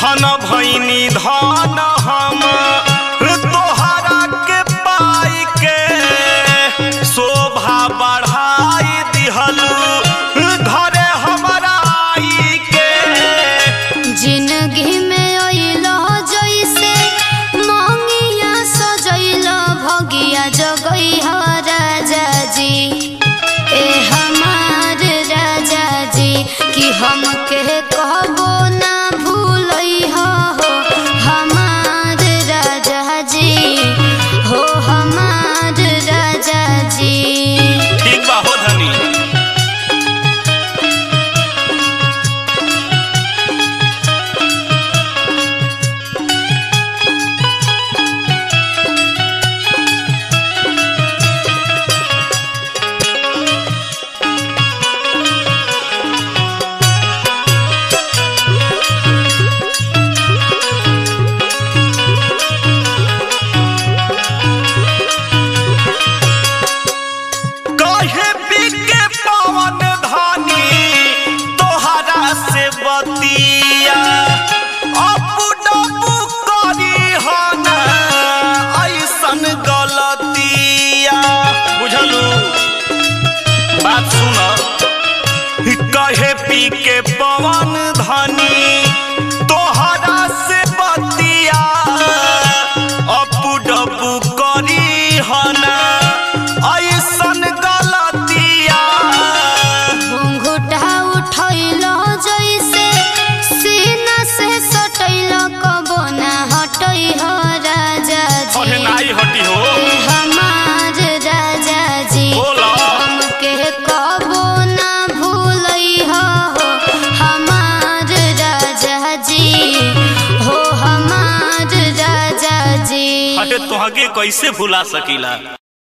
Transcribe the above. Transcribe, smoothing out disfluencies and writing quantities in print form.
धन भैनी धन हम तोहरा के पाई के शोभा बढ़ाई दिहलू घरे हमारा आई के। जिंदगी में अइलो जैसे मंगिया सजैलो भगिया जगई हो राजा जी ए हमार राजा जी कि हमके कहबो ना भूलई हो हमार राजा जी हो हमार राजा जी। ठीक बा हो धनी। बतिया अपू डपू करी हन ऐसन गलतिया बुझलू बात सुन कहे पी के पवन धनी तोहरा से बतिया अपू डपू करी हन ऐसन गलतिया। घुंघुटा उठैलो जैसे सीना से सटैलो कबो ना हटई हो राजा जी। अरे नाई हटी हो हमार राजा जी हमके कबो ना भूलई हो हमार राजा जी हो हमार राजा जी। हटे तोहके कैसे भुला सकीला।